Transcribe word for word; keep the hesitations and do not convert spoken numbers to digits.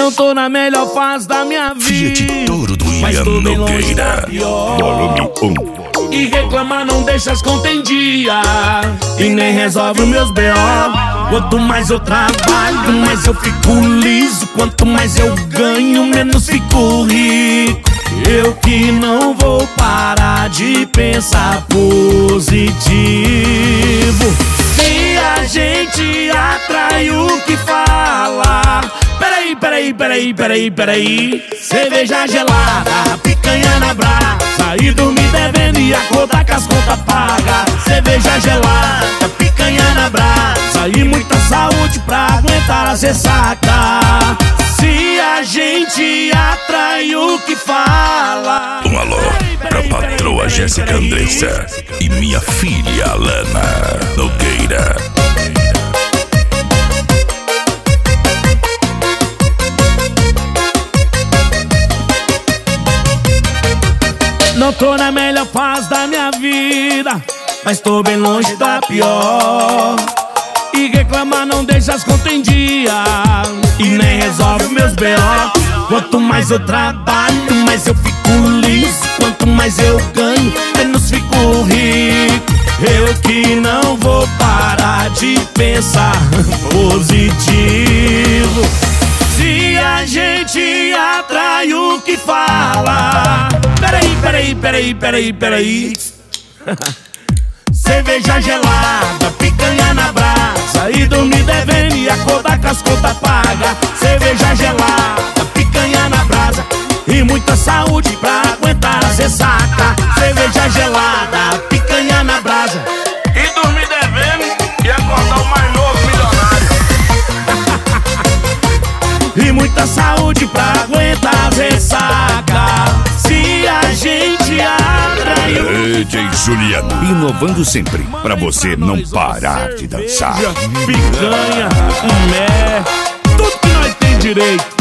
Não tô na melhor fase da minha vida, Fiat Toro do mas tô William bem longe da Nogueira, pior. volume um. E reclamar não deixa as contas em dia, e nem resolve os meus B O. Quanto mais eu trabalho, mais eu fico liso. Quanto mais eu ganho, menos fico rico. Eu que não vou parar de pensar positivo. Se a gente atrai o que fala. Peraí, peraí, peraí, peraí, peraí. Cerveja gelada, picanha na brasa, e dormir devendo e acordar com as contas pagas. Cerveja gelada, picanha na brasa, e muita saúde pra aguentar a ressaca. Se a gente atrai o que fala. Um alô pra patroa Jéssica Andressa e minha filha Alana Nogueira. Não tô na melhor fase da minha vida, mas tô bem longe da pior. E reclamar não deixa as contas em dia, e nem resolve meus B O. Quanto mais eu trabalho, mais eu fico liso. Quanto mais eu ganho, menos fico rico. Eu que não vou parar de pensar positivo. Se a gente atrai o que fala. Peraí, peraí, peraí, peraí, peraí. Cerveja gelada, picanha na brasa, e dormir devendo e acordar com as contas pagas. Cerveja gelada, picanha na brasa, e muita saúde pra aguentar a ressaca. Cerveja gelada, picanha na brasa, E dormir devendo e acordar o mais novo milionário. e muita saúde pra aguentar a ressaca. Se a gente atraiu D J Juliano, inovando sempre pra você não parar de dançar. picanha, mé, tudo que nós tem direito.